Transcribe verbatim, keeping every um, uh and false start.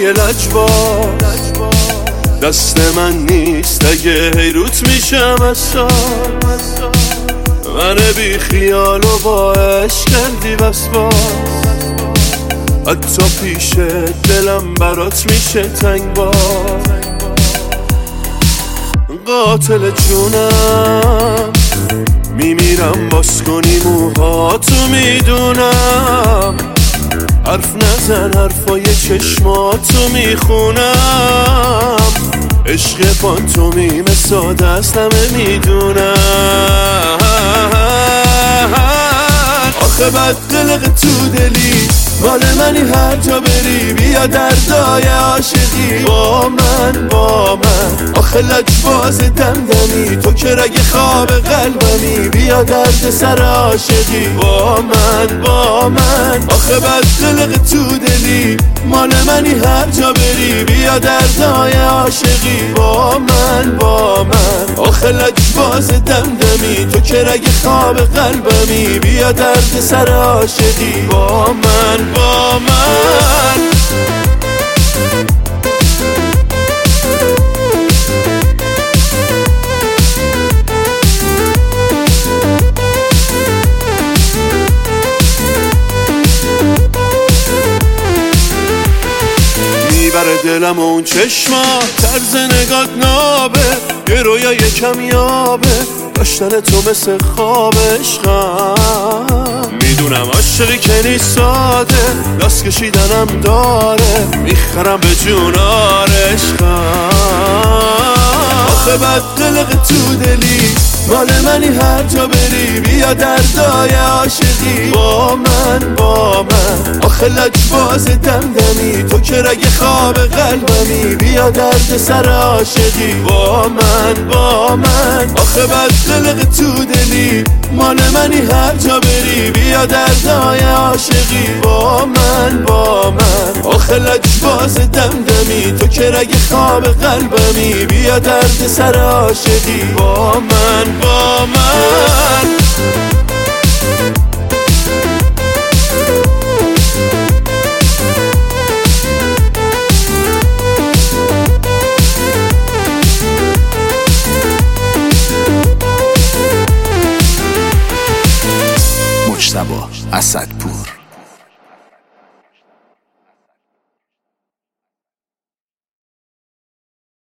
های لجباز دست من نیست اگه حیروت میشم از سال من بی خیال و با عشق کردی بس باز حتی پیش دلم برات میشه تنگ باز قاتل جونم میمیرم باز کنی موهاتو میدونم حرف نزن حرفای چشماتو میخونم عشق پانتومیم ساده است همه میدونم آخه بد قلق تو دلی مال منی هر جا بری بیا دردای عاشقی با من با من آخه لجباز دمدمی تو که رگ خواب قلبمی بیا درد سر عاشقی با من با من آخه بد قلق تو دلی مال منی هر جا بری بیا دردای عاشقی با من با من آخه لجباز دمدمی تو که رگ خواب قلبمی بیا درد سر عاشقی با من با من میبره دلم اون چشما طرز نگات نابه یه رویای کمیابه داشتن تو مثل خواب عشقم میدونم عاشقی که نیست ساده لاس کشیدنم داره میخرم به جونار عشقم آخه بد قلق تو دلی مال منی هر جا بری بیا دردای عاشقی با من با من آخه لجباز دمدمی تو که رگ خواب قلبمی بیا درد سر عاشقی با من با من آخه بد قلق تو دلی مال منی هر جا بری بیا دردای عاشقی با من با من آخه لجباز دمدمی تو که رگ خواب قلبمی بیا درد سر عاشقی با من با من